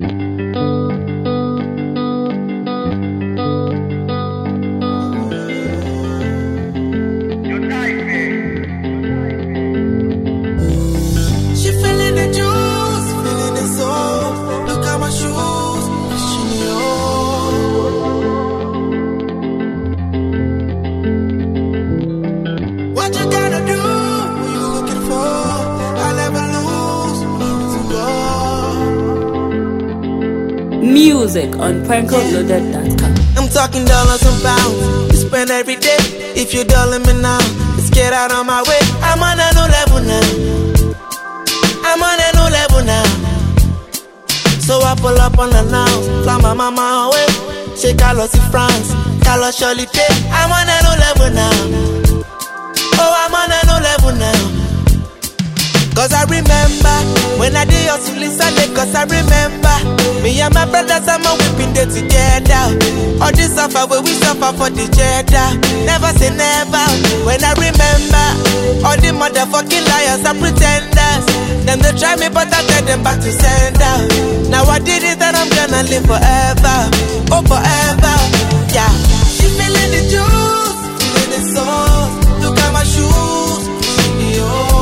Music on PrankoLoaded.com. I'm talking dollars and pounds. You spend every day. If you dollar me now, let's get out of my way. I'm on a new level now. I'm on a new level now. So I pull up on the now. Fly my mama away. She Carlos in France. Carlos Charlie Day. I'm on a new level now. Oh, I'm on a new level now. Cause I remember when I did hustle in Sunday. Cause I remember me and my brothers and my whipping day together. All this suffer where we suffer for the cheddar. Never say never. When I remember all the motherfucking liars and pretenders. Them they try me but I tell them back to sender. Now I did it and I'm gonna live forever. Oh forever. Yeah. She feeling the juice, feeling the sauce. Look at my shoes. Yo.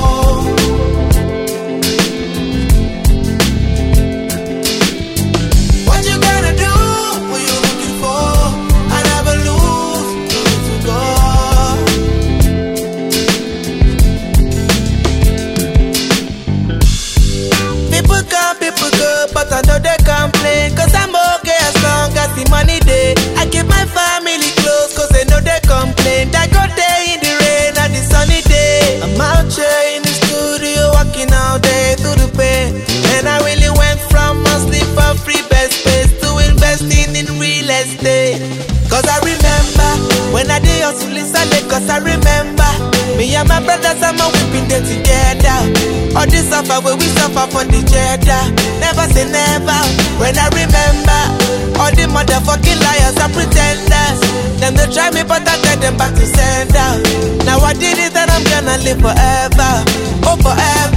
But I know they complain, cause I'm okay as long as the money day. I keep my family close, cause they know they complain. I go day in the rain and the sunny day. I'm out here in the studio, working all day through the pain. And I really went from hustling for free best space to investing in real estate. Cause I remember when I did hustle in Sunday. Cause I remember me and my brothers and my whipping day together. All this suffer where we suffer for the cheddar. Never say never. When I remember all the motherfucking liars and pretenders. Them they try me but I tell them back to sender. Now I did it and I'm gonna live forever. Oh forever.